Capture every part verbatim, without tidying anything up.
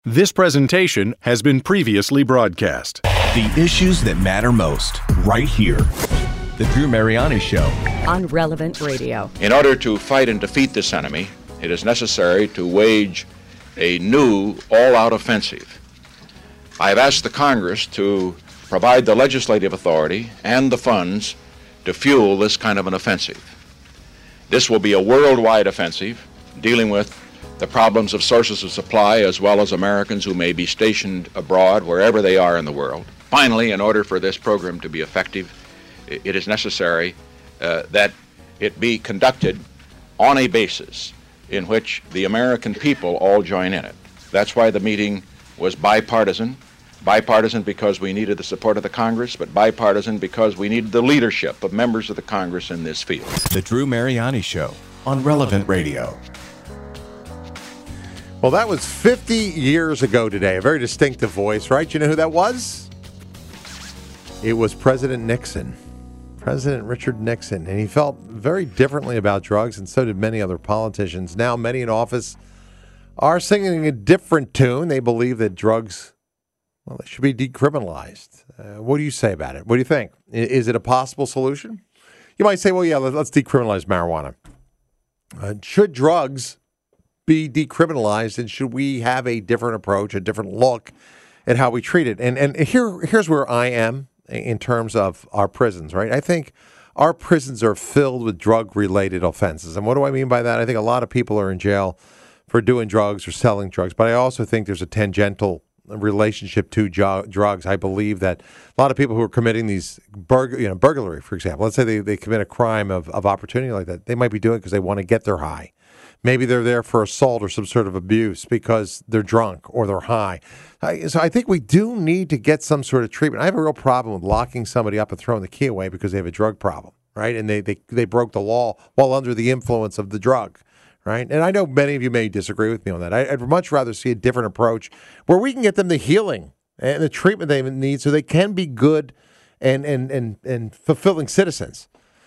This presentation has been previously broadcast. The issues that matter most, right here. The Drew Mariani Show. On Relevant Radio. In order to fight and defeat this enemy, it is necessary to wage a new all-out offensive. I have asked the Congress to provide the legislative authority and the funds to fuel this kind of an offensive. This will be a worldwide offensive dealing with the problems of sources of supply as well as Americans who may be stationed abroad wherever they are in the world. Finally, in order for this program to be effective, it is necessary uh, that it be conducted on a basis in which the American people all join in it. That's why the meeting was bipartisan. Bipartisan because we needed the support of the Congress, but bipartisan because we needed the leadership of members of the Congress in this field. The Drew Mariani Show on Relevant Radio. Well, that was fifty years ago today. A very distinctive voice, right? You know who that was? It was President Nixon. President Richard Nixon. And he felt very differently about drugs, and so did many other politicians. Now, many in office are singing a different tune. They believe that drugs, well, they should be decriminalized. Uh, what do you say about it? What do you think? Is it a possible solution? You might say, well, yeah, let's decriminalize marijuana. Uh, should drugs be decriminalized, and should we have a different approach, a different look at how we treat it? And and here here's where I am in terms of our prisons, right? I think our prisons are filled with drug-related offenses. And what do I mean by that? I think a lot of people are in jail for doing drugs or selling drugs, but I also think there's a tangential relationship to jo- drugs. I believe that a lot of people who are committing these burg- you know, burglary, for example, let's say they, they commit a crime of, of opportunity like that, they might be doing it because they want to get their high. Maybe they're there for assault or some sort of abuse because they're drunk or they're high. So I think we do need to get some sort of treatment. I have a real problem with locking somebody up and throwing the key away because they have a drug problem, right? And they, they, they broke the law while under the influence of the drug, right? And I know many of you may disagree with me on that. I'd much rather see a different approach where we can get them the healing and the treatment they need so they can be good and, and, and, and fulfilling citizens.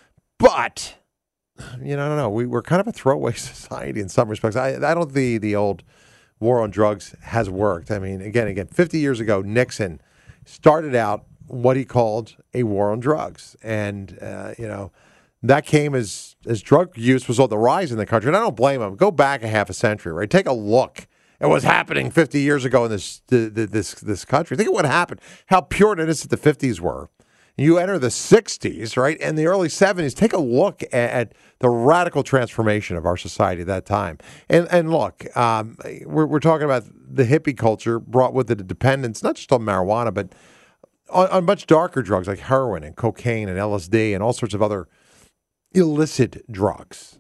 But you know, I don't know. We, we're kind of a throwaway society in some respects. I, I don't think the old war on drugs has worked. I mean, again, again, fifty years ago, Nixon started out what he called a war on drugs. And, uh, you know, that came as, as drug use was on the rise in the country. And I don't blame him. Go back a half a century, right? Take a look at what's happening fifty years ago in this, the, the, this, this country. Think of what happened, how pure and innocent the fifties were. You enter the sixties, right, and the early seventies. Take a look at, at the radical transformation of our society at that time. And and look, um, we're we're talking about the hippie culture brought with it a dependence, not just on marijuana, but on, on much darker drugs like heroin and cocaine and L S D and all sorts of other illicit drugs.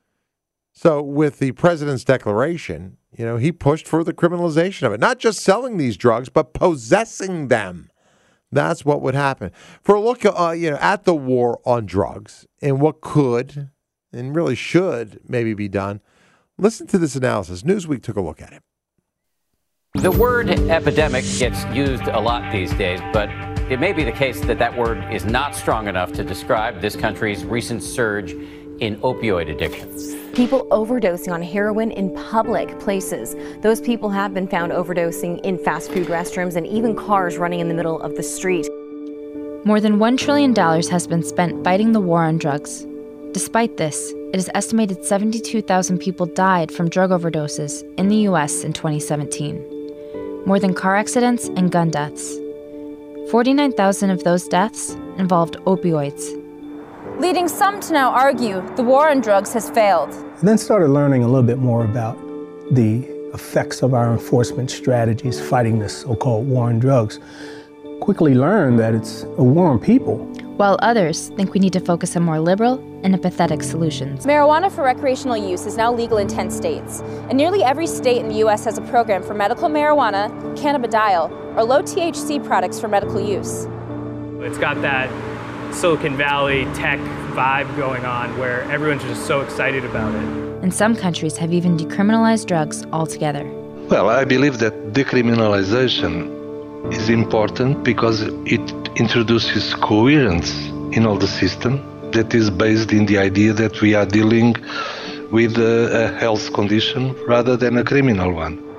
So with the president's declaration, you know, he pushed for the criminalization of it, not just selling these drugs, but possessing them. That's what would happen. For a look, uh, you know, at the war on drugs and what could and really should maybe be done, listen to this analysis. Newsweek took a look at it. The word epidemic gets used a lot these days, but it may be the case that that word is not strong enough to describe this country's recent surge in opioid addiction. People overdosing on heroin in public places. Those people have been found overdosing in fast food restrooms and even cars running in the middle of the street. More than one trillion dollars has been spent fighting the war on drugs. Despite this, it is estimated seventy-two thousand people died from drug overdoses in the U S in twenty seventeen. More than car accidents and gun deaths. forty-nine thousand of those deaths involved opioids, leading some to now argue the war on drugs has failed. I then started learning a little bit more about the effects of our enforcement strategies fighting this so-called war on drugs. Quickly learned that it's a war on people. While others think we need to focus on more liberal and empathetic solutions. Marijuana for recreational use is now legal in ten states, and nearly every state in the U S has a program for medical marijuana, cannabidiol, or low T H C products for medical use. It's got that Silicon Valley tech vibe going on where everyone's just so excited about it. And some countries have even decriminalized drugs altogether. Well, I believe that decriminalization is important because it introduces coherence in all the system that is based in the idea that we are dealing with a, a health condition rather than a criminal one.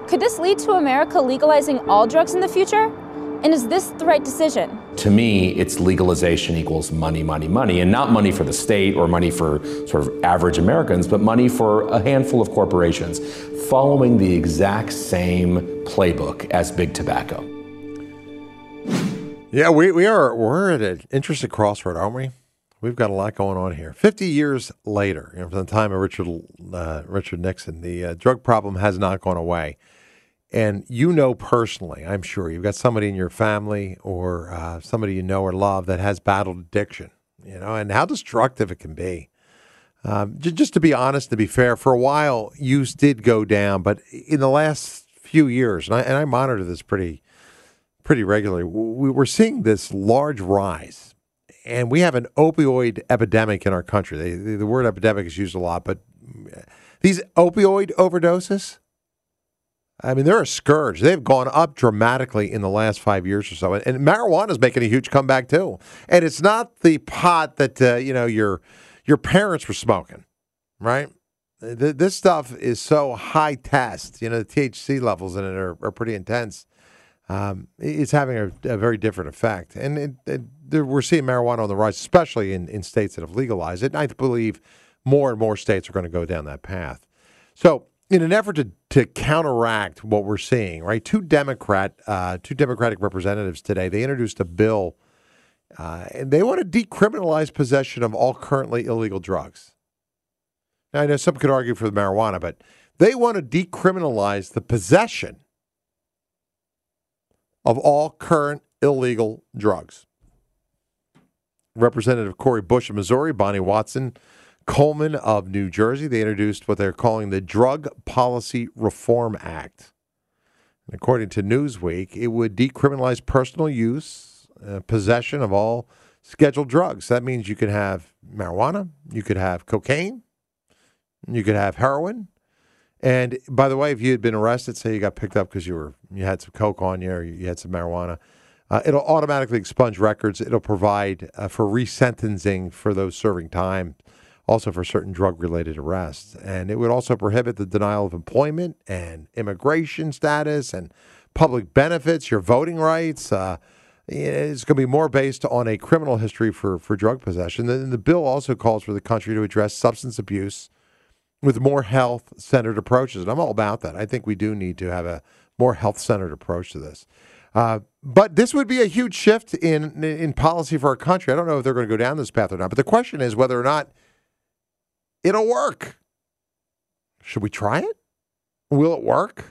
Could this lead to America legalizing all drugs in the future? And is this the right decision? To me, it's legalization equals money, money, money, and not money for the state or money for sort of average Americans, but money for a handful of corporations following the exact same playbook as big tobacco. Yeah, we, we are, we're at an interesting crossroad, aren't we? We've got a lot going on here. Fifty years later, you know, from the time of Richard uh, Richard Nixon, the uh, drug problem has not gone away. And you know personally, I'm sure, you've got somebody in your family or uh, somebody you know or love that has battled addiction, you know, and how destructive it can be. Um, j- just to be honest, to be fair, for a while, use did go down. But in the last few years, and I, and I monitor this pretty pretty regularly, we, we're seeing this large rise. And we have an opioid epidemic in our country. They, the, the word epidemic is used a lot, but these opioid overdoses, I mean, they're a scourge. They've gone up dramatically in the last five years or so. And, and marijuana is making a huge comeback, too. And it's not the pot that, uh, you know, your your parents were smoking, right? Th- this stuff is so high test. You know, the T H C levels in it are, are pretty intense. Um, it's having a, a very different effect. And it, it, there, we're seeing marijuana on the rise, especially in, in states that have legalized it. And I believe more and more states are going to go down that path. So in an effort to, to counteract what we're seeing, right, two Democrat, uh, two Democratic representatives today, they introduced a bill, uh, and they want to decriminalize possession of all currently illegal drugs. Now, I know some could argue for the marijuana, but they want to decriminalize the possession of all current illegal drugs. Representative Cori Bush of Missouri, Bonnie Watson Coleman of New Jersey, they introduced what they're calling the Drug Policy Reform Act. And according to Newsweek, it would decriminalize personal use, uh, possession of all scheduled drugs. That means you could have marijuana, you could have cocaine, you could have heroin. And by the way, if you had been arrested, say you got picked up because you were you had some coke on you or you had some marijuana, uh, it'll automatically expunge records. It'll provide uh, for resentencing for those serving time, also for certain drug-related arrests. And it would also prohibit the denial of employment and immigration status and public benefits, your voting rights. Uh, it's going to be more based on a criminal history for, for drug possession. And the bill also calls for the country to address substance abuse with more health-centered approaches. And I'm all about that. I think we do need to have a more health-centered approach to this. Uh, but this would be a huge shift in in policy for our country. I don't know if they're going to go down this path or not. But the question is whether or not it'll work. Should we try it? Will it work?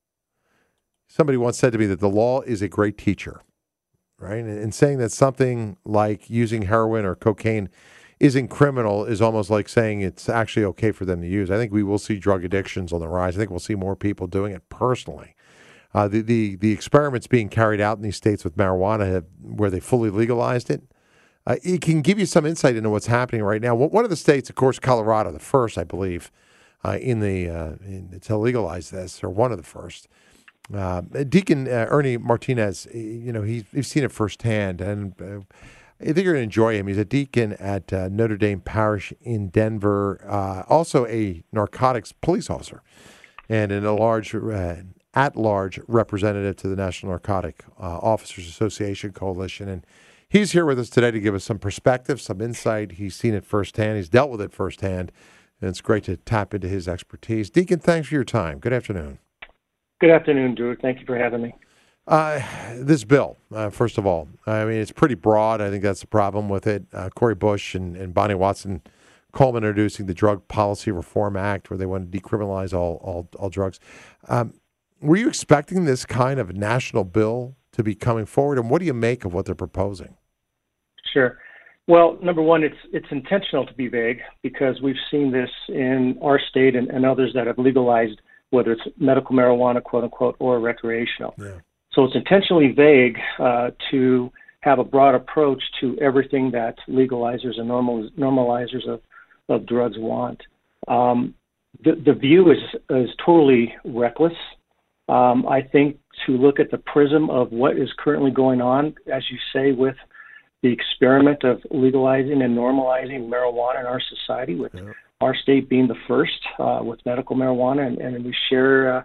Somebody once said to me that the law is a great teacher, right? And, and saying that something like using heroin or cocaine isn't criminal is almost like saying it's actually okay for them to use. I think we will see drug addictions on the rise. I think we'll see more people doing it personally. Uh, the, the the experiments being carried out in these states with marijuana have, where they fully legalized it, uh, it can give you some insight into what's happening right now. One of the states, of course, Colorado, the first, I believe, uh, in the uh, in, to legalize this, or one of the first. Uh, Deacon uh, Ernie Martinez, you know, he's, he's seen it firsthand, and uh, I think you're going to enjoy him. He's a deacon at uh, Notre Dame Parish in Denver, uh, also a narcotics police officer, and in a large, uh, at-large representative to the National Narcotic uh, Officers Association Coalition. And he's here with us today to give us some perspective, some insight. He's seen it firsthand. He's dealt with it firsthand, and it's great to tap into his expertise. Deacon, thanks for your time. Good afternoon. Good afternoon, Drew. Thank you for having me. Uh, this bill, uh, first of all, I mean, it's pretty broad. I think that's the problem with it. Uh, Cori Bush and, and Bonnie Watson Coleman introducing the Drug Policy Reform Act, where they want to decriminalize all all, all drugs. Um, were you expecting this kind of national bill to be coming forward, and what do you make of what they're proposing? Sure. Well, number one, it's it's intentional to be vague because we've seen this in our state and, and others that have legalized, whether it's medical marijuana, quote unquote, or recreational. Yeah. So it's intentionally vague uh, to have a broad approach to everything that legalizers and normal, normalizers of, of drugs want. Um, the, the view is, is totally reckless. Um, I think to look at the prism of what is currently going on, as you say, with the experiment of legalizing and normalizing marijuana in our society, with yeah. our state being the first uh, with medical marijuana, and, and we share uh,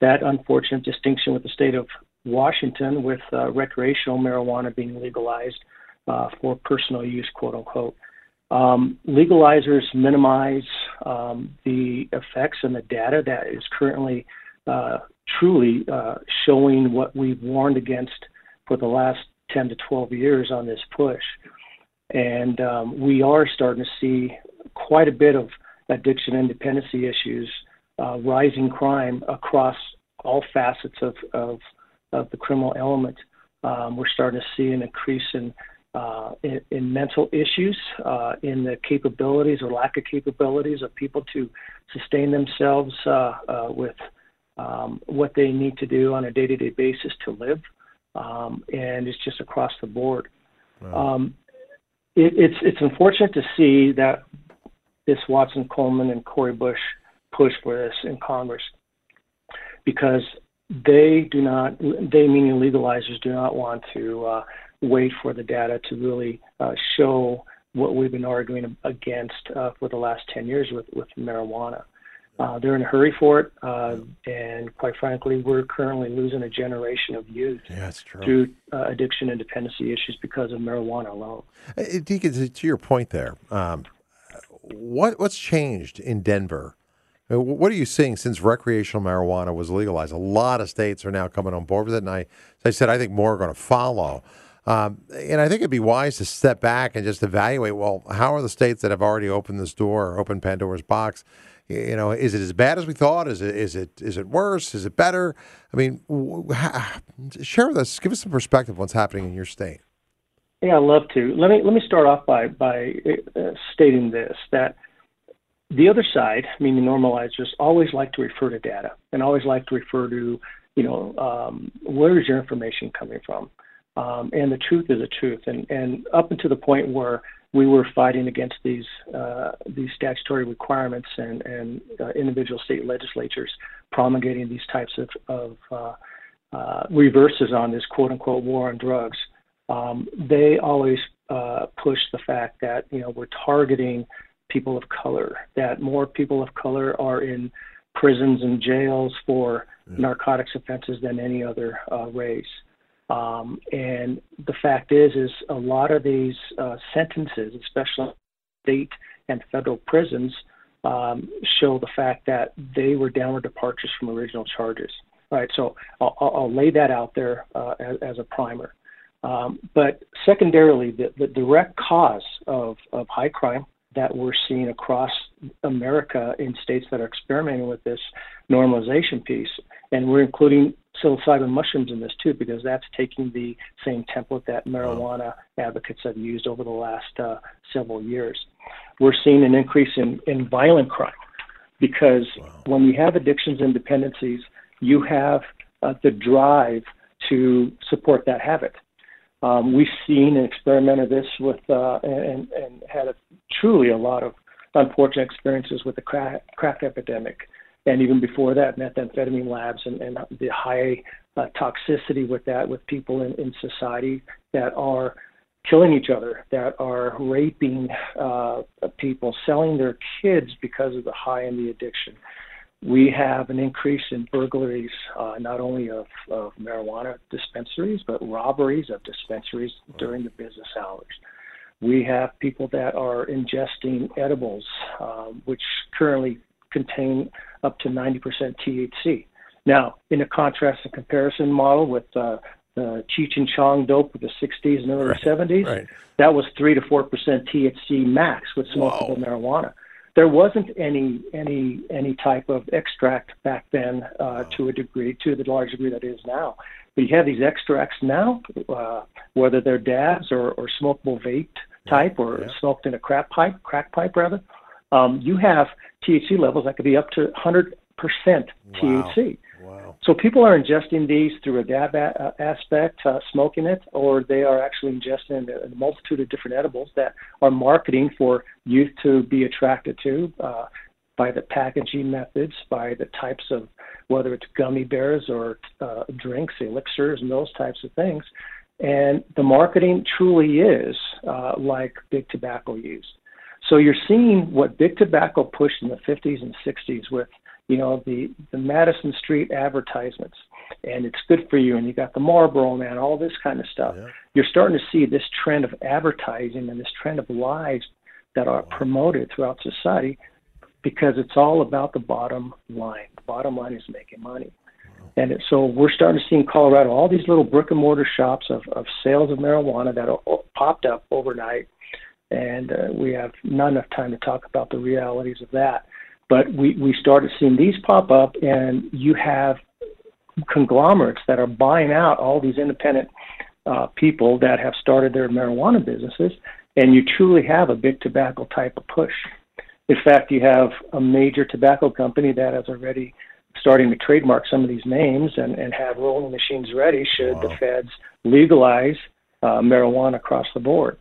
that unfortunate distinction with the state of Washington, with uh, recreational marijuana being legalized uh, for personal use, quote unquote. Um, legalizers minimize um, the effects and the data that is currently uh, truly uh, showing what we've warned against for the last ten to twelve years on this push. And um, we are starting to see quite a bit of addiction and dependency issues, uh, rising crime across all facets of, of, of the criminal element. Um, we're starting to see an increase in Uh, in, in mental issues, uh, in the capabilities or lack of capabilities of people to sustain themselves uh, uh, with um, what they need to do on a day-to-day basis to live, um, and it's just across the board. Wow. Um, it, it's it's unfortunate to see that this Watson Coleman and Cori Bush push for this in Congress, because they do not, they meaning legalizers, do not want to uh, wait for the data to really uh, show what we've been arguing against uh, for the last ten years with, with marijuana. Uh, they're in a hurry for it, uh, and quite frankly, we're currently losing a generation of youth yeah, that's true. through uh, addiction and dependency issues because of marijuana alone. Uh, Deacon, to your point there, um, what what's changed in Denver? What are you seeing since recreational marijuana was legalized? A lot of states are now coming on board with it, and I, as I said, I think more are going to follow. Um, and I think it'd be wise to step back and just evaluate, well, how are the states that have already opened this door, or opened Pandora's box? You know, is it as bad as we thought? Is it is it is it worse? Is it better? I mean, share with us, give us some perspective on what's happening in your state. Yeah, I'd love to. Let me let me start off by by uh, stating this, that the other side, meaning normalizers, always like to refer to data and always like to refer to, you know, um, where is your information coming from? Um, and the truth is the truth. And, and up until the point where we were fighting against these uh, these statutory requirements and, and uh, individual state legislatures promulgating these types of, of uh, uh, reverses on this quote-unquote war on drugs, um, they always uh, push the fact that, you know, we're targeting people of color, that more people of color are in prisons and jails for mm. narcotics offenses than any other uh, race. Um, and the fact is, is a lot of these uh, sentences, especially state and federal prisons, um, show the fact that they were downward departures from original charges. Right. So I'll, I'll lay that out there uh, as, as a primer. Um, but secondarily, the, the direct cause of, of high crime that we're seeing across America in states that are experimenting with this normalization piece, and we're including psilocybin mushrooms in this too, because that's taking the same template that marijuana advocates have used over the last uh, several years. We're seeing an increase in, in violent crime, because wow. when you have addictions and dependencies, you have uh, the drive to support that habit. Um, we've seen and experimented this with uh, and, and had a, truly a lot of unfortunate experiences with the crack, crack epidemic. And even before that, methamphetamine labs and, and the high uh, toxicity with that, with people in, in society that are killing each other, that are raping uh, people, selling their kids because of the high and the addiction. We have an increase in burglaries, uh, not only of, of marijuana dispensaries, but robberies of dispensaries during the business hours. We have people that are ingesting edibles, um, which currently contain up to ninety percent T H C. Now, in a contrast and comparison model with uh, the Cheech and Chong dope of the sixties and early right, seventies, right. that was three to four percent T H C max with smokable Whoa. marijuana. There wasn't any any any type of extract back then uh, to a degree, to the large degree that is now. But you have these extracts now, uh, whether they're dabs or, or smokable vape type or yeah. smoked in a crack pipe, crack pipe rather. Um, you have T H C levels that could be up to one hundred percent T H C. Wow. Wow. So people are ingesting these through a dab a- aspect, uh, smoking it, or they are actually ingesting a multitude of different edibles that are marketing for youth to be attracted to uh, by the packaging methods, by the types of, whether it's gummy bears or uh, drinks, elixirs, and those types of things. And the marketing truly is uh, like big tobacco used. So you're seeing what big tobacco pushed in the fifties and sixties with you know, the, the Madison Street advertisements, and it's good for you, and you got the Marlboro Man, all this kind of stuff. Yeah. You're starting to see this trend of advertising and this trend of lies that are promoted throughout society because it's all about the bottom line. The bottom line is making money. And it, so we're starting to see in Colorado all these little brick and mortar shops of, of sales of marijuana that are popped up overnight. And uh, we have not enough time to talk about the realities of that. But we, we started seeing these pop up, and you have conglomerates that are buying out all these independent uh, people that have started their marijuana businesses, and you truly have a big tobacco type of push. In fact, you have a major tobacco company that is already starting to trademark some of these names and, and have rolling machines ready should wow. the feds legalize uh, marijuana across the board.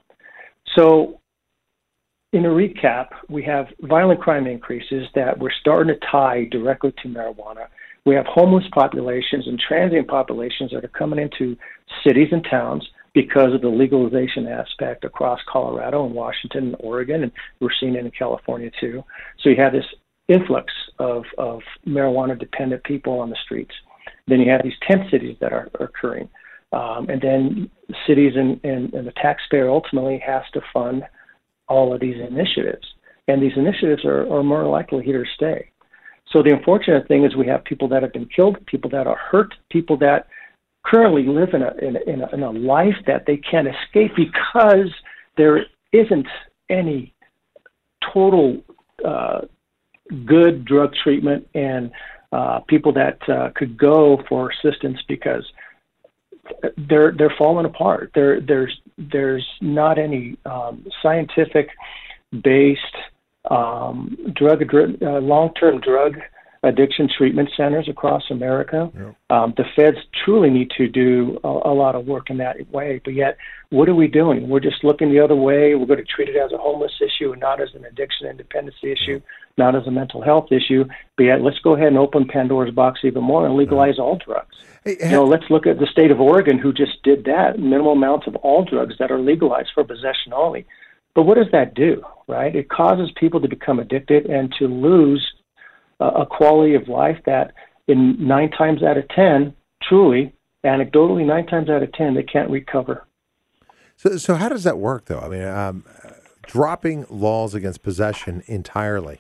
So in a recap, we have violent crime increases that we're starting to tie directly to marijuana. We have homeless populations and transient populations that are coming into cities and towns because of the legalization aspect across Colorado and Washington and Oregon, and we're seeing it in California too. So you have this influx of, of marijuana-dependent people on the streets. Then you have these tent cities that are, are occurring. Um, and then cities and, and, and the taxpayer ultimately has to fund all of these initiatives. And these initiatives are, are more likely here to stay. So the unfortunate thing is we have people that have been killed, people that are hurt, people that currently live in a, in a, in a, in a life that they can't escape because there isn't any total uh, good drug treatment and uh, people that uh, could go for assistance because they're they're falling apart. There there's there's not any um, scientific based um, drug uh, long-term drug addiction treatment centers across America. Yeah. Um, the feds truly need to do a, a lot of work in that way. But yet, what are we doing? We're just looking the other way. We're going to treat it as a homeless issue and not as an addiction and dependency issue, not as a mental health issue. But yet, let's go ahead and open Pandora's box even more and legalize yeah. all drugs. Hey, you know, let's look at the state of Oregon, who just did that, minimal amounts of all drugs that are legalized for possession only. But what does that do, right? It causes people to become addicted and to lose a quality of life that in nine times out of ten, truly, anecdotally, nine times out of ten, they can't recover. So, so how does that work, though? I mean, um, dropping laws against possession entirely,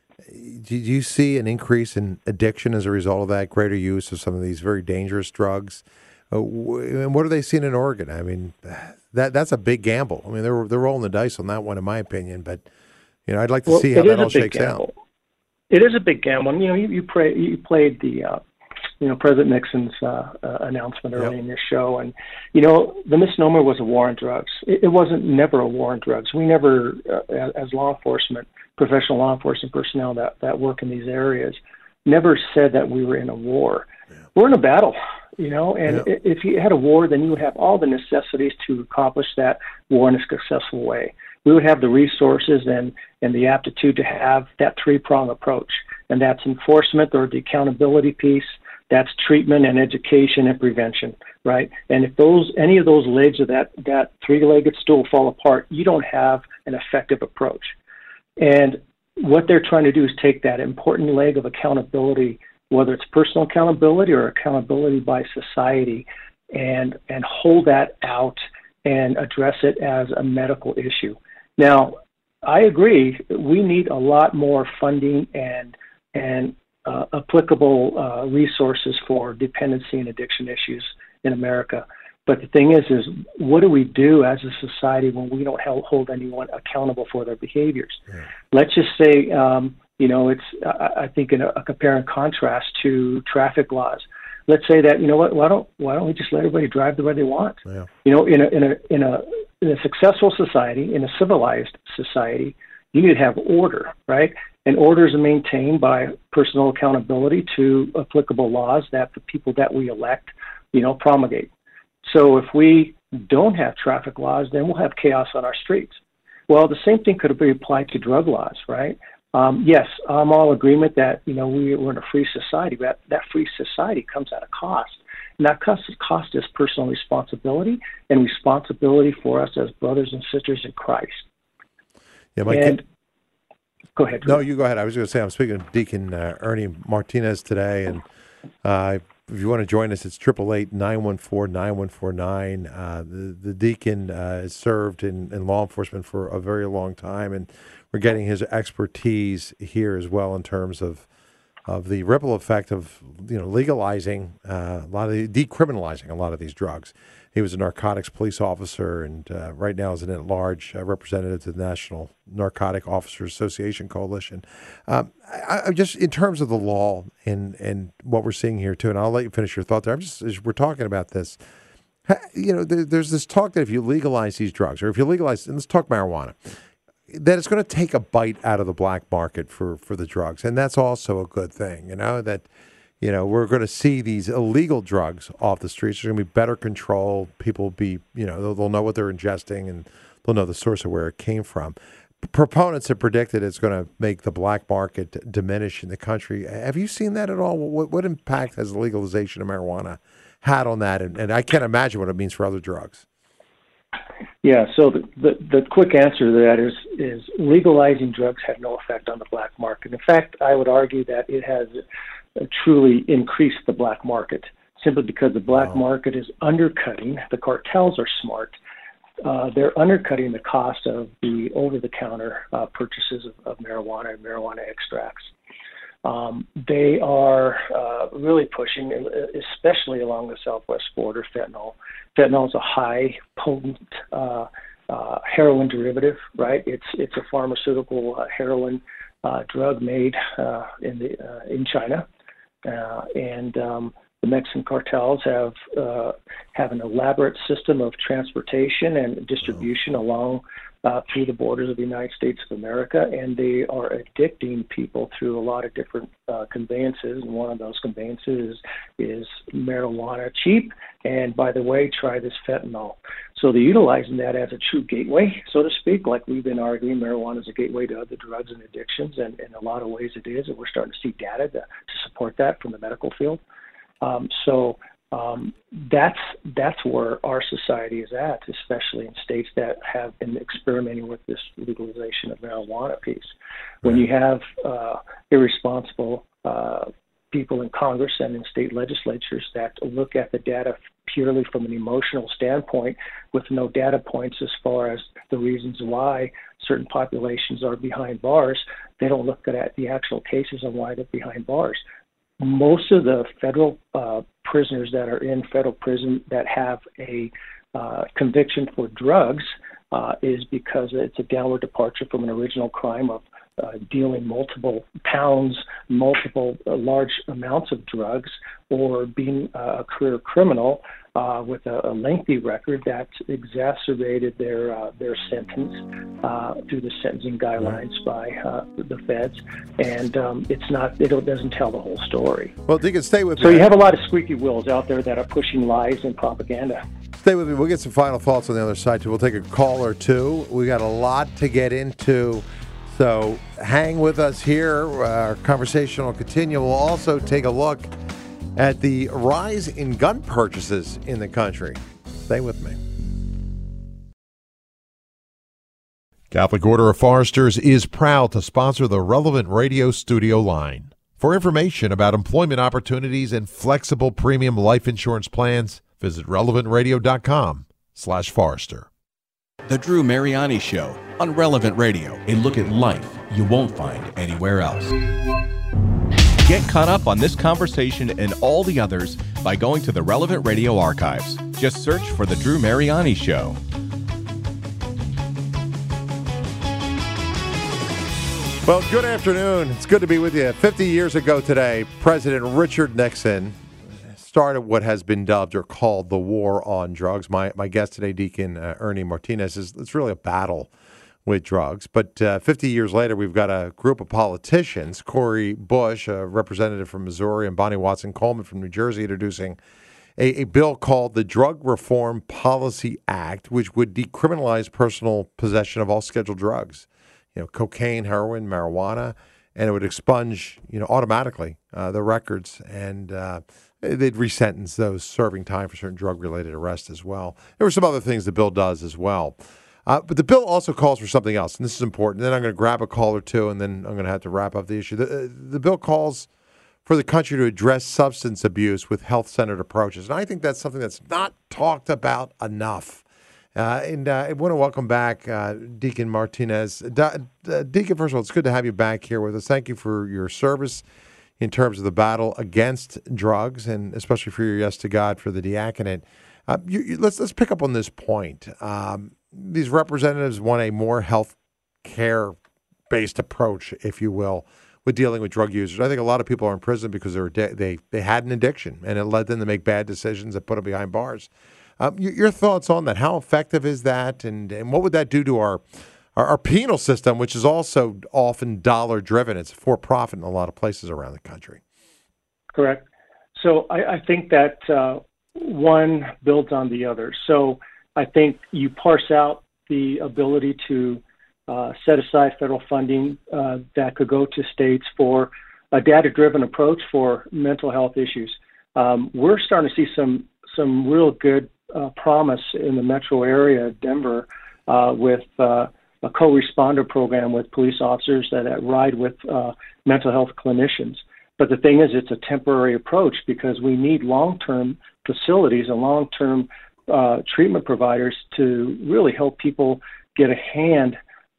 do you see an increase in addiction as a result of that, greater use of some of these very dangerous drugs? Uh, and what are they seeing in Oregon? I mean, that that's a big gamble. I mean, they're they're rolling the dice on that one, in my opinion. But you know, I'd like to well, see how that all shakes gamble. out. It is a big gamble. You know, you you, pray, you played the, uh, you know, President Nixon's uh, uh, announcement early yep. in your show, and you know, the misnomer was a war on drugs. It, it wasn't never a war on drugs. We never, uh, as law enforcement, professional law enforcement personnel that that work in these areas, never said that we were in a war. Yeah. We're in a battle. You know, and yeah. if you had a war, then you would have all the necessities to accomplish that war in a successful way. We would have the resources and, and the aptitude to have that three-prong approach, and that's enforcement or the accountability piece, that's treatment and education and prevention, right? And if those any of those legs of that, that three-legged stool fall apart, you don't have an effective approach. And what they're trying to do is take that important leg of accountability, whether it's personal accountability or accountability by society, and and hold that out and address it as a medical issue. Now, I agree, we need a lot more funding and and uh, applicable uh, resources for dependency and addiction issues in America. But the thing is, is what do we do as a society when we don't hold anyone accountable for their behaviors? Yeah. Let's just say, um, you know, it's, I think, in a, a compare and contrast to traffic laws. Let's say that, you know what, why don't why don't we just let everybody drive the way they want? Yeah. You know, in a in a in a in a successful society, in a civilized society, you need to have order, right? And order is maintained by personal accountability to applicable laws that the people that we elect, you know, promulgate. So if we don't have traffic laws, then we'll have chaos on our streets. Well, the same thing could be applied to drug laws, right? Um, yes, I'm all agreement that, you know, we, we're in a free society, but that free society comes at a cost. And that cost, cost is personal responsibility and responsibility for us as brothers and sisters in Christ. Yeah, Mike, and, Go ahead. No, you go ahead. I was going to say I'm speaking to Deacon uh, Ernie Martinez today, and uh, if you want to join us, it's eight eight eight, nine one four, nine one four nine. Uh, the, the deacon uh, has served in, in law enforcement for a very long time, and we're getting his expertise here as well in terms of of the ripple effect of you know legalizing uh, a lot of the, decriminalizing a lot of these drugs. He was a narcotics police officer, and uh, right now is an at-large uh, representative to the National Narcotic Officers Association Coalition. Um, I, I just in terms of the law and and what we're seeing here too, and I'll let you finish your thought there. I'm just as we're talking about this. You know, there, there's this talk that if you legalize these drugs, or if you legalize, and let's talk marijuana, that it's going to take a bite out of the black market for, for the drugs. And that's also a good thing, you know, that, you know, we're going to see these illegal drugs off the streets. There's going to be better control. People will be, you know, they'll, they'll know what they're ingesting and they'll know the source of where it came from. Proponents have predicted it's going to make the black market diminish in the country. Have you seen that at all? What, what impact has the legalization of marijuana had on that? And, and I can't imagine what it means for other drugs. Yeah, so the, the, the quick answer to that is is legalizing drugs had no effect on the black market. In fact, I would argue that it has uh, truly increased the black market, simply because the black wow. market is undercutting. The cartels are smart. Uh, they're undercutting the cost of the over-the-counter uh, purchases of, of marijuana and marijuana extracts. Um, they are uh, really pushing, especially along the southwest border, fentanyl. Fentanyl is a high, potent uh, uh, heroin derivative, right? It's it's a pharmaceutical uh, heroin uh, drug made uh, in the uh, in China, uh, and um, the Mexican cartels have uh, have an elaborate system of transportation and distribution along uh, through the borders of the United States of America, and they are addicting people through a lot of different uh, conveyances. And one of those conveyances is, is marijuana, cheap. And by the way, try this fentanyl. So they're utilizing that as a true gateway, so to speak, like we've been arguing marijuana is a gateway to other drugs and addictions, and in a lot of ways it is, and we're starting to see data to, to support that from the medical field. Um, so um, that's that's where our society is at, especially in states that have been experimenting with this legalization of marijuana piece. When you have uh, irresponsible uh, people in Congress and in state legislatures that look at the data purely from an emotional standpoint with no data points as far as the reasons why certain populations are behind bars, they don't look at the actual cases on why they're behind bars. Most of the federal uh, prisoners that are in federal prison that have a uh, conviction for drugs uh, is because it's a downward departure from an original crime of uh, dealing multiple pounds, multiple uh, large amounts of drugs, or being uh, a career criminal uh, with a, a lengthy record that exacerbated their uh, their sentence uh, through the sentencing guidelines by uh, the feds, and um, it's not it doesn't tell the whole story. Well, Deacon, stay with me. So you that. have a lot of squeaky wheels out there that are pushing lies and propaganda. Stay with me. We'll get some final thoughts on the other side too. We'll take a call or two. We got a lot to get into. So hang with us here. Our conversation will continue. We'll also take a look at the rise in gun purchases in the country. Stay with me. Catholic Order of Foresters is proud to sponsor the Relevant Radio studio line. For information about employment opportunities and flexible premium life insurance plans, visit relevant radio dot com slash Forester. The Drew Mariani Show on Relevant Radio. A look at life you won't find anywhere else. Get caught up on this conversation and all the others by going to the Relevant Radio archives. Just search for The Drew Mariani Show. Well, good afternoon. It's good to be with you. fifty years ago today, President Richard Nixon started what has been dubbed or called the war on drugs. My my guest today, Deacon uh, Ernie Martinez, is it's really a battle with drugs. But uh, fifty years later, we've got a group of politicians, Cori Bush, a representative from Missouri, and Bonnie Watson Coleman from New Jersey, introducing a, a bill called the Drug Reform Policy Act, which would decriminalize personal possession of all scheduled drugs, you know, cocaine, heroin, marijuana, and it would expunge, you know, automatically uh, the records, and uh, they'd resentence those serving time for certain drug-related arrests as well. There were some other things the bill does as well. Uh, but the bill also calls for something else, and this is important. Then I'm going to grab a call or two, and then I'm going to have to wrap up the issue. The, uh, the bill calls for the country to address substance abuse with health-centered approaches, and I think that's something that's not talked about enough. Uh, and uh, I want to welcome back uh, Deacon Martinez. Da- uh, Deacon, first of all, it's good to have you back here with us. Thank you for your service in terms of the battle against drugs, and especially for your yes to God for the diaconate. Uh, you, you, let's let's pick up on this point. Um, these representatives want a more health care based approach, if you will, with dealing with drug users. I think a lot of people are in prison because they were de- they they had an addiction, and it led them to make bad decisions that put them behind bars. Um, your, your thoughts on that? How effective is that, and, and what would that do to our, our our penal system, which is also often dollar driven? It's for profit in a lot of places around the country. Correct. So I, I think that uh, one builds on the other. So I think you parse out the ability to uh, set aside federal funding uh, that could go to states for a data-driven approach for mental health issues. Um, we're starting to see some some real good uh, promise in the metro area, Denver, uh, with uh, a co-responder program with police officers that, that ride with uh, mental health clinicians. But the thing is, it's a temporary approach because we need long-term facilities and long-term uh, treatment providers to really help people get a hand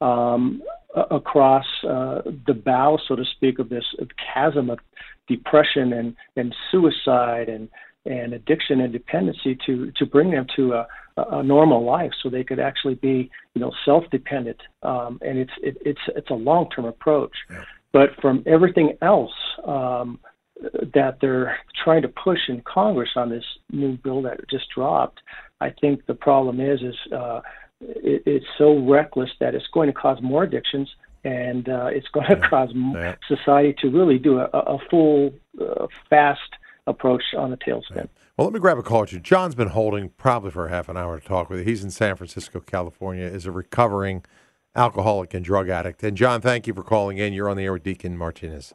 um, across uh, the bow, so to speak, of this chasm of depression and, and suicide and, and addiction and dependency to, to bring them to a, a normal life so they could actually be, you know, self-dependent. Um, and it's, it, it's, it's a long-term approach. Yeah. But from everything else um, that they're trying to push in Congress on this new bill that just dropped, I think the problem is, is uh, it, it's so reckless that it's going to cause more addictions, and uh, it's going to yeah. cause yeah. society to really do a, a full, uh, fast approach on the tailspin. Yeah. Well, let me grab a call to you. John's been holding probably for half an hour to talk with you. He's in San Francisco, California, is a recovering alcoholic and drug addict. And John, thank you for calling in. You're on the air with Deacon Martinez.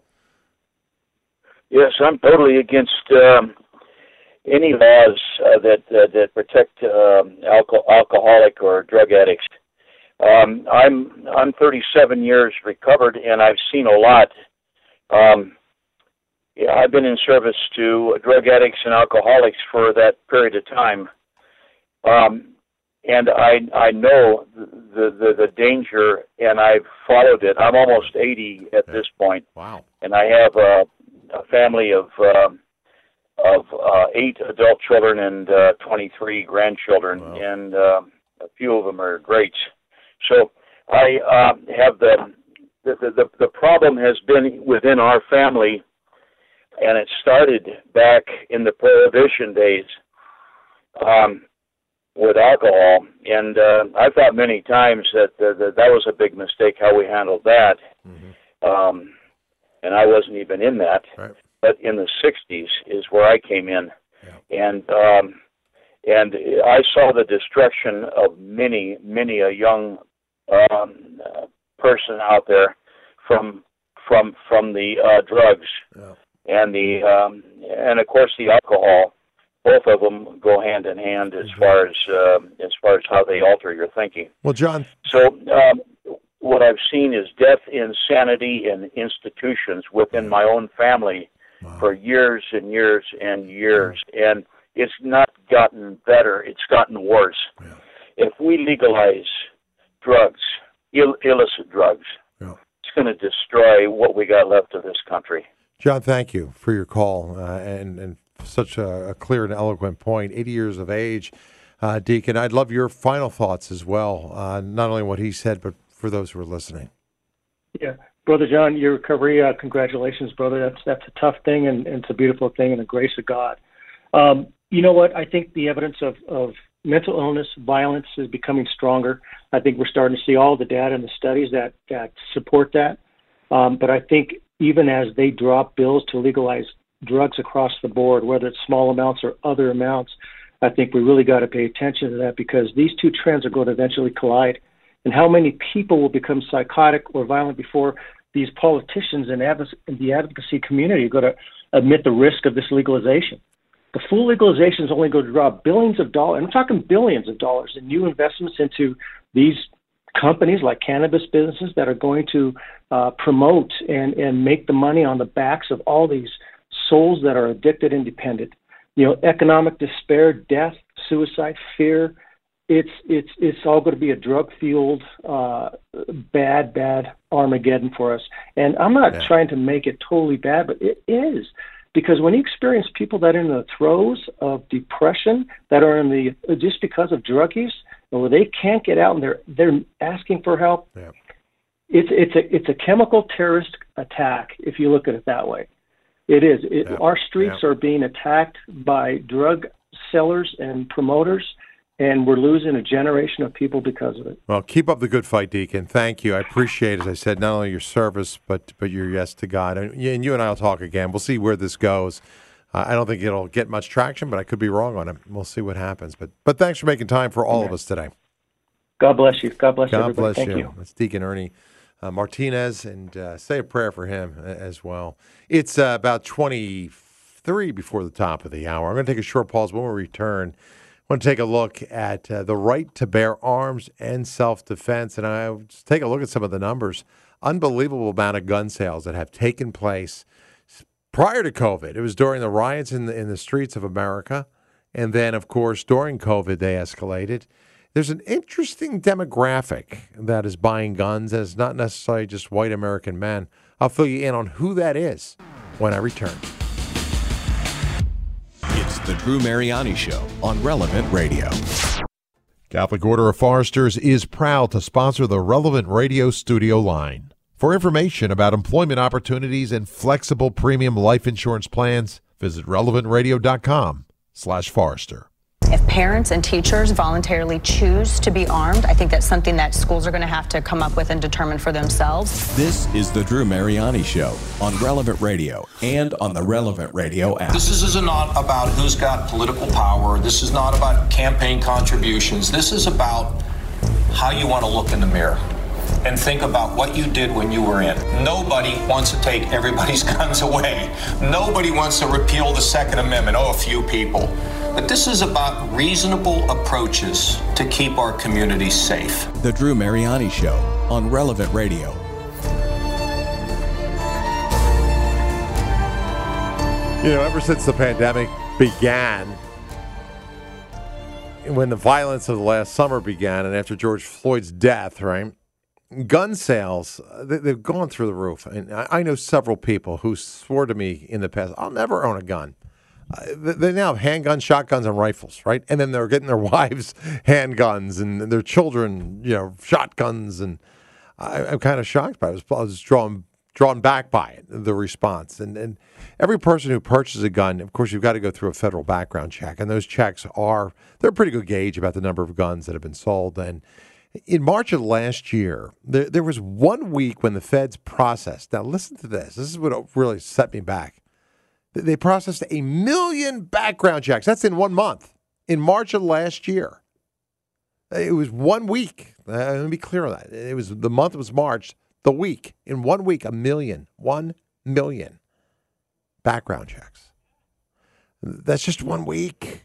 Yes, I'm totally against um, any laws uh, that uh, that protect um, alco- alcoholic or drug addicts. Um, I'm I'm thirty-seven years recovered, and I've seen a lot. Um, yeah, I've been in service to drug addicts and alcoholics for that period of time. Um, And I I know the, the the danger, and I've followed it. I'm almost eighty at this point. Wow! And I have a, a family of uh, of uh, eight adult children and uh, twenty-three grandchildren, wow. and uh, a few of them are greats. So I uh, have the the, the the problem has been within our family, and it started back in the Prohibition days. Um, with alcohol, and uh, I thought many times that, uh, that that was a big mistake how we handled that, mm-hmm. um, and I wasn't even in that. Right. But in the sixties is where I came in, yeah. and um, and I saw the destruction of many, many a young um, uh, person out there from from from the uh, drugs yeah. and the um, and of course the alcohol. Both of them go hand in hand as mm-hmm. far as uh, as far as how they alter your thinking. Well, John. So um, what I've seen is death, insanity, and institutions within my own family wow. for years and years and years, and it's not gotten better; it's gotten worse. Yeah. If we legalize drugs, Ill- illicit drugs, yeah. it's going to destroy what we got left of this country. John, thank you for your call uh, and and. Such a, a clear and eloquent point. eighty years of age, uh, Deacon. I'd love your final thoughts as well, uh, not only what he said, but for those who are listening. Yeah, Brother John, your recovery, uh, congratulations, brother. That's that's a tough thing, and, and it's a beautiful thing, and the grace of God. Um, you know what? I think the evidence of, of mental illness, violence is becoming stronger. I think we're starting to see all the data and the studies that, that support that. Um, but I think even as they drop bills to legalize drugs across the board, whether it's small amounts or other amounts, I think we really got to pay attention to that, because these two trends are going to eventually collide. And how many people will become psychotic or violent before these politicians and the advocacy community are going to admit the risk of this legalization? The full legalization is only going to draw billions of dollars, and I'm talking billions of dollars in new investments into these companies like cannabis businesses that are going to uh, promote and, and make the money on the backs of all these souls that are addicted and dependent. You know, economic despair, death, suicide, fear. It's it's it's all going to be a drug-fueled, uh, bad, bad Armageddon for us. And I'm not yeah. trying to make it totally bad, but it is. Because when you experience people that are in the throes of depression, that are in the just because of drug use, where they can't get out and they're they're asking for help, yeah. it's it's a it's a chemical terrorist attack if you look at it that way. It is. It, yeah. Our streets yeah. are being attacked by drug sellers and promoters, and we're losing a generation of people because of it. Well, keep up the good fight, Deacon. Thank you. I appreciate, as I said, not only your service, but but your yes to God. And, and you and I will talk again. We'll see where this goes. Uh, I don't think it'll get much traction, but I could be wrong on it. We'll see what happens. But but thanks for making time for all okay. of us today. God bless you. God bless God everybody. bless Thank you. you. It's Deacon Ernie uh, Martinez, and uh, say a prayer for him as well. It's uh, about twenty-three before the top of the hour. I'm going to take a short pause. When we return, I want to take a look at uh, the right to bear arms and self-defense, and I just take a look at some of the numbers. Unbelievable amount of gun sales that have taken place prior to COVID. It was during the riots in the, in the streets of America, and then, of course, during COVID, they escalated. There's an interesting demographic that is buying guns, and it's not necessarily just white American men. I'll fill you in on who that is when I return. It's the Drew Mariani Show on Relevant Radio. Catholic Order of Foresters is proud to sponsor the Relevant Radio studio line. For information about employment opportunities and flexible premium life insurance plans, visit relevant radio dot com slash Forester. If parents and teachers voluntarily choose to be armed, I think that's something that schools are going to have to come up with and determine for themselves. This is the Drew Mariani Show on Relevant Radio and on the Relevant Radio app. This is not about who's got political power. This is not about campaign contributions. This is about how you want to look in the mirror and think about what you did when you were in. Nobody wants to take everybody's guns away. Nobody wants to repeal the Second Amendment. Oh, a few people. But this is about reasonable approaches to keep our communities safe. The Drew Mariani Show on Relevant Radio. You know, ever since the pandemic began, when the violence of the last summer began, and after George Floyd's death, right, gun sales, they've gone through the roof. And I know several people who swore to me in the past, I'll never own a gun. Uh, they now have handguns, shotguns, and rifles, right? And then they're getting their wives handguns and their children, you know, shotguns. And I, I'm kind of shocked by it. I was, I was drawn, drawn back by it, the response. And, and every person who purchases a gun, of course, you've got to go through a federal background check. And those checks are, they're a pretty good gauge about the number of guns that have been sold. And in March of last year, there, there was one week when the feds processed. Now, listen to this. This is what really set me back. They processed a million background checks. That's in one month. In March of last year. It was one week. Uh, let me be clear on that. It was the month was March. The week. In one week, a million. One million background checks. That's just one week.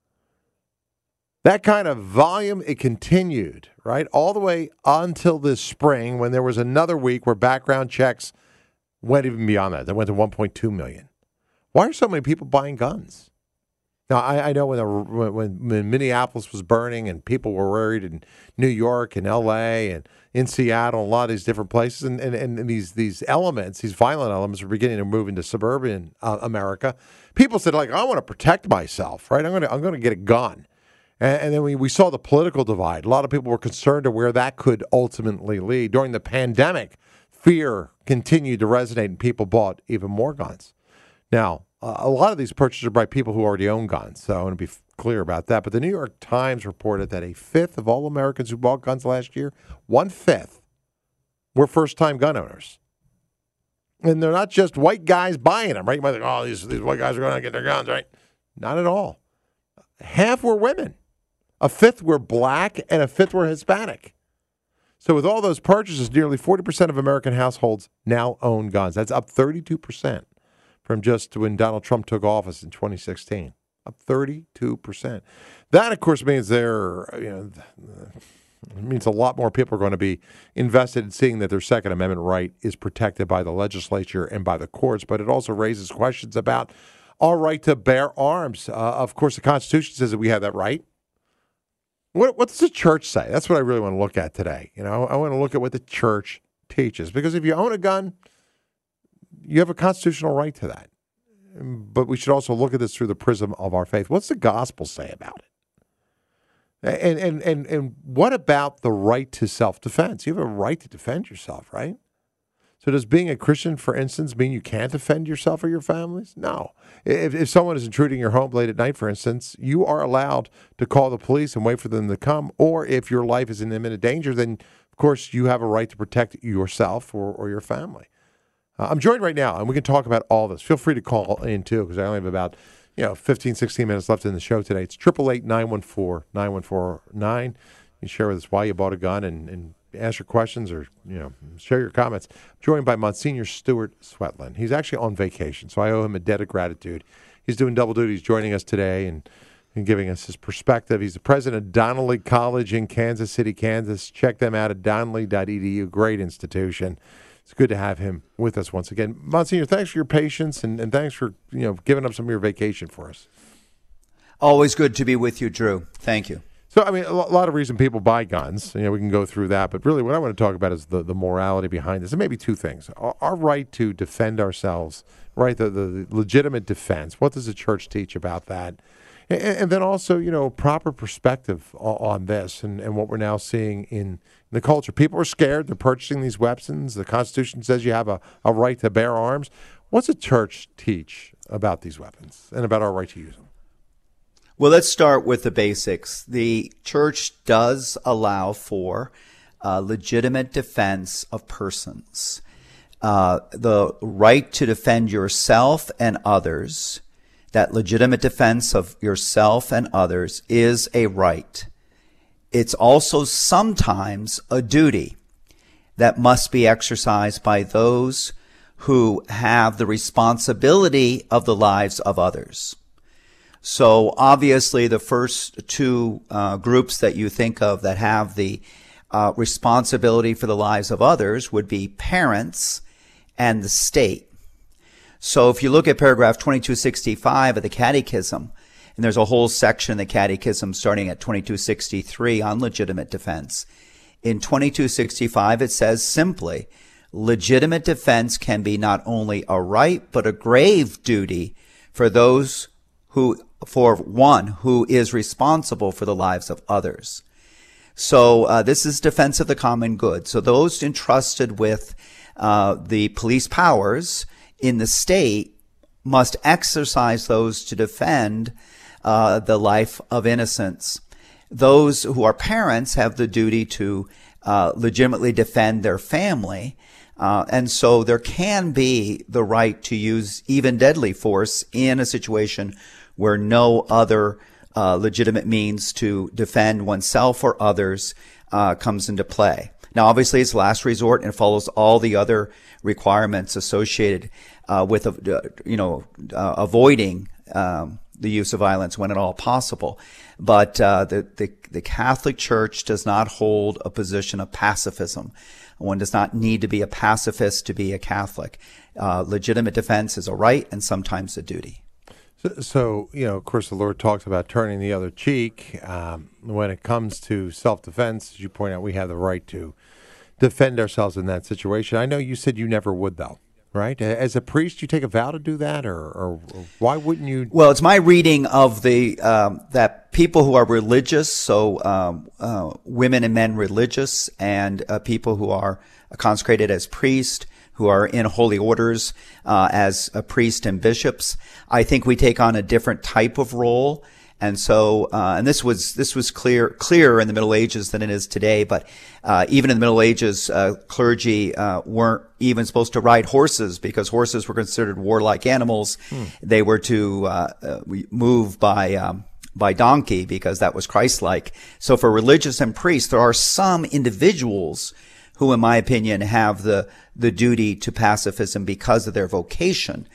That kind of volume, it continued, right? All the way until this spring when there was another week where background checks went even beyond that. They went to one point two million. Why are so many people buying guns? Now, I, I know when, the, when when Minneapolis was burning and people were worried in New York and L A and in Seattle and a lot of these different places, and, and, and these these elements, these violent elements were beginning to move into suburban uh, America. People said, like, I want to protect myself, right? I'm going to I'm going to get a gun. And, and then we, we saw the political divide. A lot of people were concerned of where that could ultimately lead. During the pandemic, fear continued to resonate and people bought even more guns. Now, uh, a lot of these purchases are by people who already own guns, so I want to be f- clear about that. But the New York Times reported that a fifth of all Americans who bought guns last year, one-fifth, were first-time gun owners. And they're not just white guys buying them, right? You might think, oh, these, these white guys are going to get their guns, right? Not at all. Half were women. A fifth were black, and a fifth were Hispanic. So with all those purchases, nearly forty percent of American households now own guns. That's up thirty-two percent. From just when Donald Trump took office in twenty sixteen, up thirty-two percent. That, of course, means they're, you know, It means a lot more people are going to be invested in seeing that their Second Amendment right is protected by the legislature and by the courts, but it also raises questions about our right to bear arms. Uh, of course, the Constitution says that we have that right. What, what does the church say? That's what I really want to look at today. You know, I want to look at what the church teaches, because if you own a gun, you have a constitutional right to that. But we should also look at this through the prism of our faith. What's the gospel say about it? And and and and what about the right to self-defense? You have a right to defend yourself, right? So does being a Christian, for instance, mean you can't defend yourself or your families? No. If, if someone is intruding your home late at night, for instance, you are allowed to call the police and wait for them to come. Or if your life is in imminent danger, then, of course, you have a right to protect yourself or, or your family. Uh, I'm joined right now, and we can talk about all this. Feel free to call in, too, because I only have about you know, fifteen, sixteen minutes left in the show today. It's eight eight eight, nine one four, nine one four nine. You can share with us why you bought a gun and, and ask your questions or, you know, share your comments. I'm joined by Monsignor Stuart Swetland. He's actually on vacation, so I owe him a debt of gratitude. He's doing double duty. He's joining us today and, and giving us his perspective. He's the president of Donnelly College in Kansas City, Kansas. Check them out at donnelly dot e d u. Great institution. It's good to have him with us once again. Monsignor, thanks for your patience and, and thanks for you know giving up some of your vacation for us. Always good to be with you, Drew. Thank you. So, I mean, a lot of reason people buy guns. You know, we can go through that. But really what I want to talk about is the, the morality behind this. And maybe two things. Our, our right to defend ourselves, right, the, the legitimate defense. What does the church teach about that? And, and then also, you know, proper perspective on, on this and, and what we're now seeing in the culture. People are scared. They're purchasing these weapons. The Constitution says you have a, a right to bear arms. What's the church teach about these weapons and about our right to use them? Well, let's start with the basics. The church does allow for uh, legitimate defense of persons. Uh, the right to defend yourself and others, that legitimate defense of yourself and others is a right. It's also sometimes a duty that must be exercised by those who have the responsibility of the lives of others. So obviously the first two uh, groups that you think of that have the uh, responsibility for the lives of others would be parents and the state. So if you look at paragraph twenty-two sixty-five of the Catechism, and there's a whole section in the Catechism starting at twenty-two sixty-three on legitimate defense. In twenty-two sixty-five, it says simply, legitimate defense can be not only a right, but a grave duty for those who, for one who is responsible for the lives of others. So uh, this is defense of the common good. So those entrusted with uh, the police powers in the state must exercise those to defend uh, the life of innocents. Those who are parents have the duty to uh, legitimately defend their family. Uh, and so there can be the right to use even deadly force in a situation where no other uh, legitimate means to defend oneself or others uh, comes into play. Now, obviously, it's last resort and follows all the other requirements associated uh, with, uh, you know, uh, avoiding um, the use of violence when at all possible. But uh, the, the the Catholic Church does not hold a position of pacifism. One does not need to be a pacifist to be a Catholic. Uh, legitimate defense is a right and sometimes a duty. So, so, you know, of course, the Lord talks about turning the other cheek. Um, when it comes to self-defense, as you point out, we have the right to defend ourselves in that situation. I know you said you never would, though, right? As a priest, you take a vow to do that, or, or, or why wouldn't you? Well, it's my reading of the um, that people who are religious, so um, uh, women and men religious, and uh, people who are consecrated as priests, who are in holy orders uh, as a priest and bishops, I think we take on a different type of role. And so, uh, and this was, this was clear, clearer in the Middle Ages than it is today. But, uh, even in the Middle Ages, uh, clergy, uh, weren't even supposed to ride horses because horses were considered warlike animals. Hmm. They were to, uh, uh move by, um, by donkey because that was Christ-like. So for religious and priests, there are some individuals who, in my opinion, have the, the duty to pacifism because of their vocation.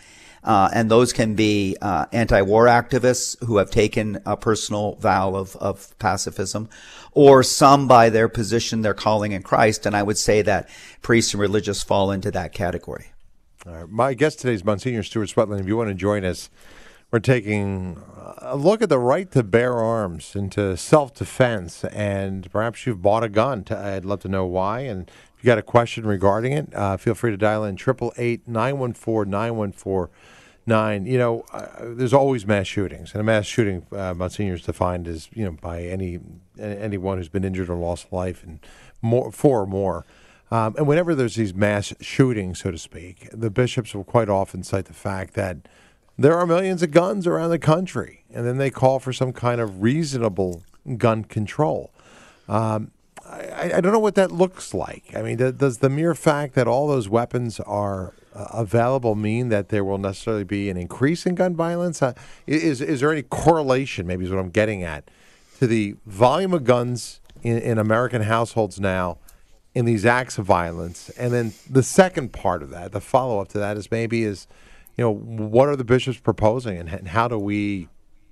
Uh, and those can be uh, anti-war activists who have taken a personal vow of, of pacifism, or some by their position, their calling in Christ. And I would say that priests and religious fall into that category. All right. My guest today is Monsignor Stuart Swetland. If you want to join us, we're taking a look at the right to bear arms and to self-defense. And perhaps you've bought a gun. I'd love to know why. And if you got a question regarding it, uh, feel free to dial in eight eight eight, nine one four, nine one four nine. You know, uh, there's always mass shootings. And a mass shooting, uh, Monsignor, is defined as, you know, by any anyone who's been injured or lost life, and more, four or more. Um, and whenever there's these mass shootings, so to speak, the bishops will quite often cite the fact that there are millions of guns around the country, and then they call for some kind of reasonable gun control. Um, I, I don't know what that looks like. I mean, th- does the mere fact that all those weapons are uh, available mean that there will necessarily be an increase in gun violence? Uh, is is there any correlation, maybe is what I'm getting at, to the volume of guns in, in American households now, in these acts of violence? And then the second part of that, the follow-up to that, is maybe is, you know, what are the bishops proposing, and, and how do we,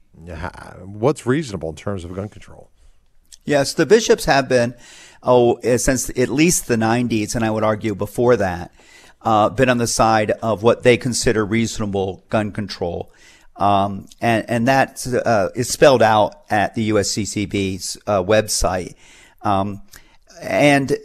what's reasonable in terms of gun control? Yes, the bishops have been, oh, since at least the nineties, and I would argue before that, uh, been on the side of what they consider reasonable gun control. Um, and, and that uh, is spelled out at the U S C C B's uh, website. Um, and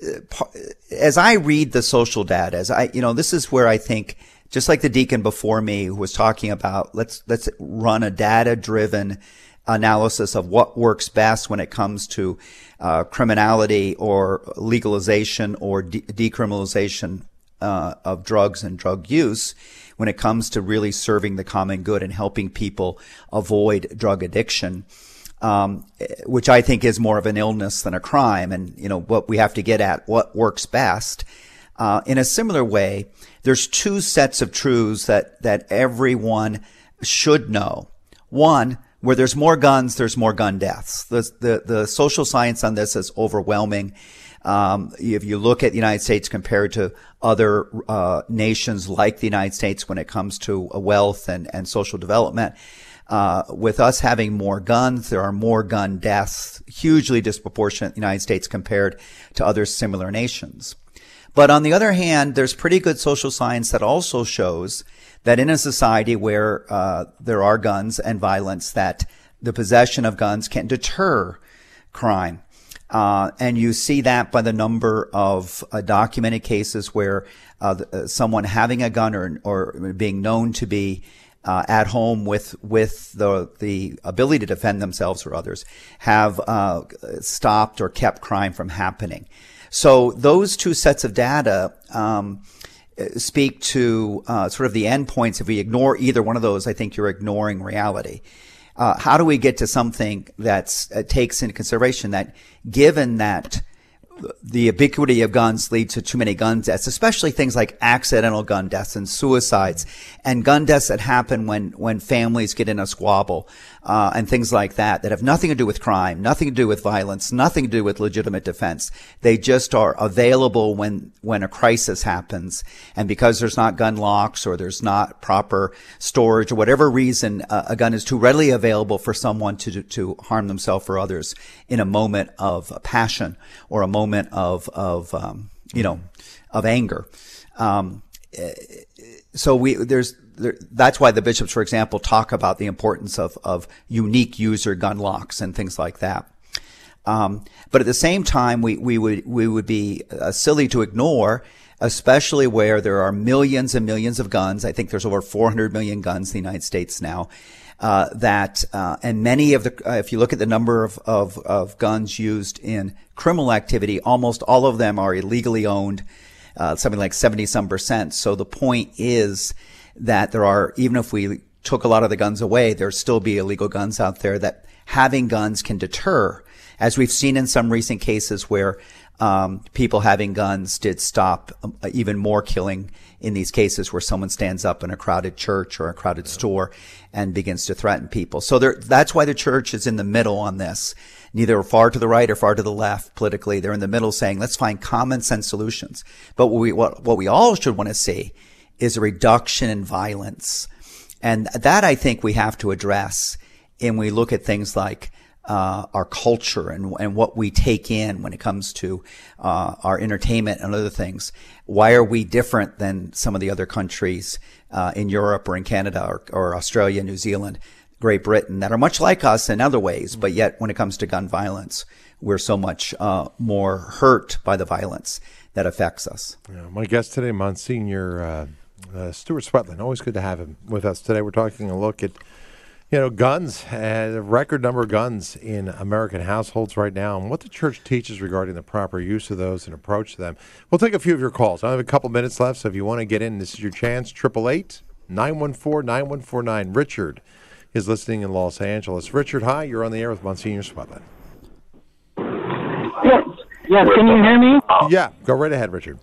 as I read the social data, as I, you know, this is where I think, just like the deacon before me who was talking about, let's, let's run a data-driven analysis of what works best when it comes to uh, criminality or legalization or de- decriminalization uh, of drugs and drug use, when it comes to really serving the common good and helping people avoid drug addiction, um, which I think is more of an illness than a crime. And, you know, what we have to get at, what works best. Uh, in a similar way, there's two sets of truths that, that everyone should know. One, where there's more guns, there's more gun deaths. The, the, the social science on this is overwhelming. Um, if you look at the United States compared to other uh, nations like the United States when it comes to wealth and, and social development, uh, with us having more guns, there are more gun deaths, hugely disproportionate in the United States compared to other similar nations. But on the other hand, there's pretty good social science that also shows that in a society where uh, there are guns and violence, that the possession of guns can deter crime. Uh, and you see that by the number of uh, documented cases where uh, the, uh, someone having a gun or, or being known to be uh, at home with with the the ability to defend themselves or others have uh, stopped or kept crime from happening. So those two sets of data um, speak to uh, sort of the endpoints. If we ignore either one of those, I think you're ignoring reality. Uh, how do we get to something that uh, takes into consideration that, given that the ubiquity of guns leads to too many gun deaths, especially things like accidental gun deaths and suicides and gun deaths that happen when, when families get in a squabble, uh, and things like that, that have nothing to do with crime, nothing to do with violence, nothing to do with legitimate defense. They just are available when, when a crisis happens. And because there's not gun locks or there's not proper storage or whatever reason, uh, a gun is too readily available for someone to, to harm themselves or others in a moment of passion or a moment of, of, um, you know, of anger. Um, so we, there's, there, that's why the bishops, for example, talk about the importance of, of unique user gun locks and things like that. Um, but at the same time, we, we would, we would be uh, silly to ignore, especially where there are millions and millions of guns. I think there's over four hundred million guns in the United States now. Uh, that, uh, and many of the, uh, if you look at the number of, of, of guns used in criminal activity, almost all of them are illegally owned, uh, something like seventy some percent. So the point is that there are, even if we took a lot of the guns away, there'd still be illegal guns out there, that having guns can deter, as we've seen in some recent cases where, um, people having guns did stop um, even more killing in these cases where someone stands up in a crowded church or a crowded store and begins to threaten people. So there, that's why the church is in the middle on this. Neither far to the right or far to the left politically. They're in the middle saying, let's find common sense solutions. But what we, what, what we all should want to see is a reduction in violence. And that I think we have to address. And we look at things like uh, our culture and, and what we take in when it comes to uh, our entertainment and other things. Why are we different than some of the other countries uh, in Europe or in Canada or, or Australia, New Zealand, Great Britain that are much like us in other ways, but yet when it comes to gun violence, we're so much uh, more hurt by the violence that affects us. Yeah, my guest today, Monsignor uh, uh, Stuart Swetland. Always good to have him with us today. We're taking a look at, you know, guns, uh, the record number of guns in American households right now, and what the church teaches regarding the proper use of those and approach to them. We'll take a few of your calls. I have a couple minutes left, so if you want to get in, this is your chance. Triple eight nine one four nine one four nine. Richard is listening in Los Angeles. Richard, hi. You're on the air with Monsignor Swetland. Yes. Yes. Can you hear me? Yeah. Go right ahead, Richard.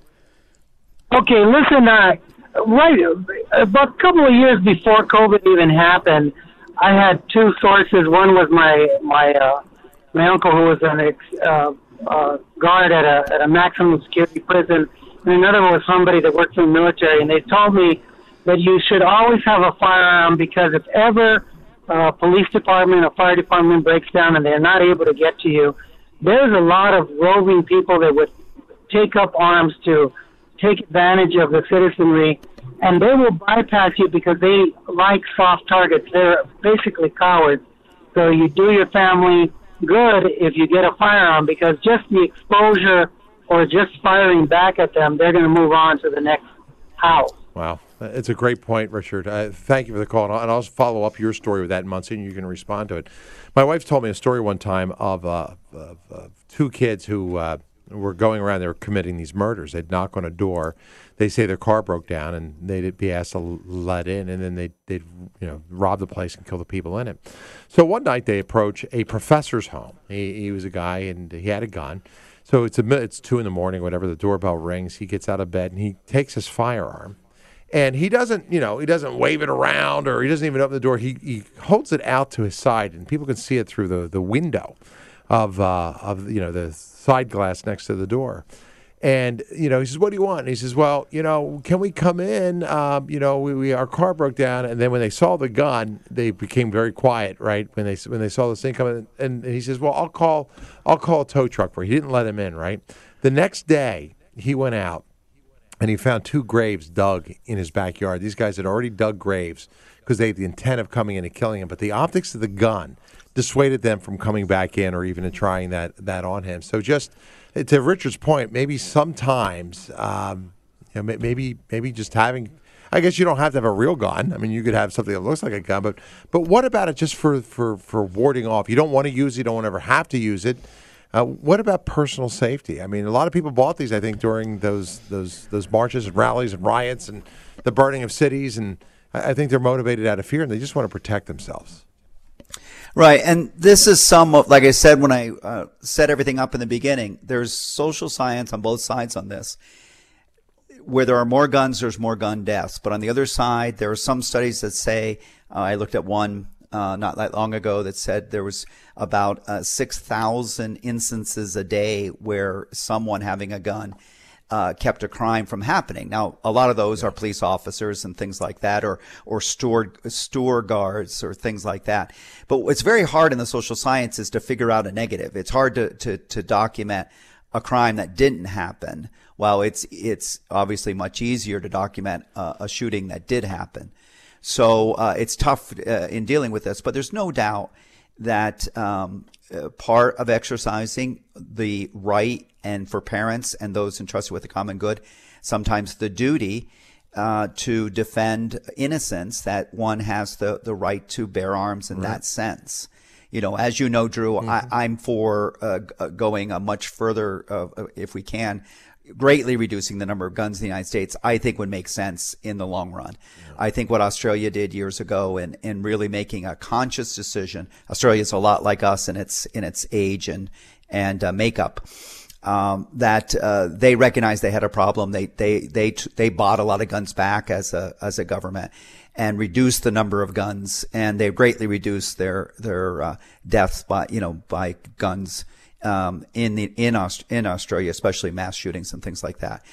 Okay. Listen. Uh, right about a couple of years before COVID even happened, I had two sources. One was my my uh, my uncle, who was an ex, uh, uh, guard at a at a maximum security prison, and another one was somebody that worked in the military. And they told me that you should always have a firearm, because if ever a police department or fire department breaks down and they're not able to get to you, there's a lot of roving people that would take up arms to take advantage of the citizenry, and they will bypass you because they like soft targets. They're basically cowards. So you do your family good if you get a firearm, because just the exposure or just firing back at them, they're going to move on to the next house. Wow. It's a great point, Richard. Uh, thank you for the call. And I'll, and I'll follow up your story with that, Monsignor. You can respond to it. My wife told me a story one time of, uh, of, of two kids who uh, were going around. They were committing these murders. They'd knock on a door. They say their car broke down, and they'd be asked to let in, and then they'd, they'd you know, rob the place and kill the people in it. So one night they approach a professor's home. He, he was a guy, and he had a gun. So it's, a, it's two in the morning, whatever, the doorbell rings. He gets out of bed, and he takes his firearm. And he doesn't, you know, he doesn't wave it around, or he doesn't even open the door. He he holds it out to his side, and people can see it through the, the window of, uh, of, you know, the side glass next to the door. And, you know, he says, what do you want? And he says, well, you know, can we come in? Um, you know, we, we our car broke down. And then when they saw the gun, they became very quiet, right? When they when they saw this thing coming, and, and he says, well, I'll call I'll call a tow truck for you. He didn't let him in, right? The next day, he went out, and he found two graves dug in his backyard. These guys had already dug graves because they had the intent of coming in and killing him. But the optics of the gun dissuaded them from coming back in or even trying that, that on him. So just to Richard's point, maybe sometimes, um, you know, maybe maybe just having, I guess you don't have to have a real gun. I mean, you could have something that looks like a gun. But but what about it just for, for, for warding off? You don't want to use it. You don't want to ever have to use it. Uh, what about personal safety? I mean, a lot of people bought these, I think, during those those those marches and rallies and riots and the burning of cities, and I, I think they're motivated out of fear, and they just want to protect themselves. Right, and this is some of, like I said when I uh, set everything up in the beginning, there's social science on both sides on this. Where there are more guns, there's more gun deaths. But on the other side, there are some studies that say, uh, I looked at one Uh, not that long ago that said there was about uh, six thousand instances a day where someone having a gun uh, kept a crime from happening. Now, a lot of those yeah. are police officers and things like that, or or store store guards or things like that. But what's very hard in the social sciences to figure out a negative. It's hard to to, to document a crime that didn't happen. While it's it's obviously much easier to document uh, a shooting that did happen. So uh, it's tough uh, in dealing with this, but there's no doubt that um, uh, part of exercising the right, and for parents and those entrusted with the common good, sometimes the duty uh, to defend innocence, that one has the, the right to bear arms in right. that sense. You know, as you know, Drew, mm-hmm. I, I'm for uh, going a much further, uh, if we can, greatly reducing the number of guns in the United States, I think would make sense in the long run. Yeah. I think what Australia did years ago, and, and really making a conscious decision. Australia is a lot like us in its in its age and and uh, makeup. Um, that uh, they recognized they had a problem. They they they they bought a lot of guns back as a as a government, and reduced the number of guns, and they've greatly reduced their their uh, deaths by you know by guns. Um, in the in Aust- in Australia, especially mass shootings and things like that.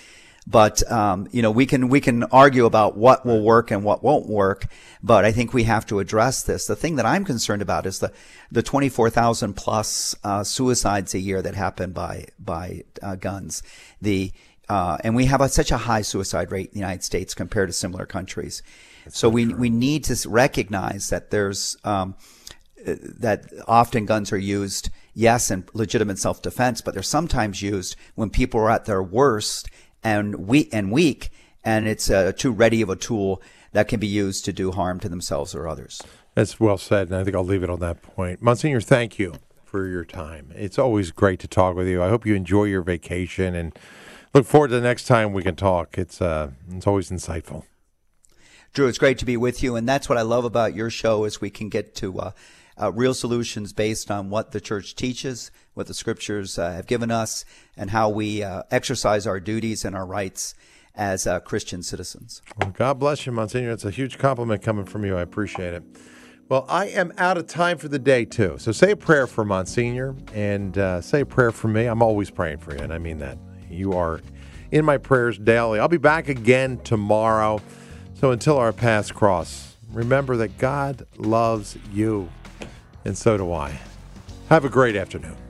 But um, you know, we can we can argue about what will work and what won't work. But I think we have to address this. The thing that I'm concerned about is the the twenty-four thousand plus uh, suicides a year that happen by by uh, guns. The uh, and we have a, such a high suicide rate in the United States compared to similar countries. That's so we true. we need to recognize that there's um, that often guns are used, yes, in legitimate self-defense, but they're sometimes used when people are at their worst and weak, and weak, and it's uh, too ready of a tool that can be used to do harm to themselves or others. That's well said, and I think I'll leave it on that point. Monsignor, thank you for your time. It's always great to talk with you. I hope you enjoy your vacation, and look forward to the next time we can talk. It's uh, it's always insightful. Drew, it's great to be with you, and that's what I love about your show is we can get to uh, uh, real solutions based on what the church teaches, what the scriptures uh, have given us, and how we uh, exercise our duties and our rights as uh, Christian citizens. Well, God bless you, Monsignor. It's a huge compliment coming from you. I appreciate it. Well, I am out of time for the day, too. So say a prayer for Monsignor and uh, say a prayer for me. I'm always praying for you, and I mean that. You are in my prayers daily. I'll be back again tomorrow. So until our paths cross, remember that God loves you, and so do I. Have a great afternoon.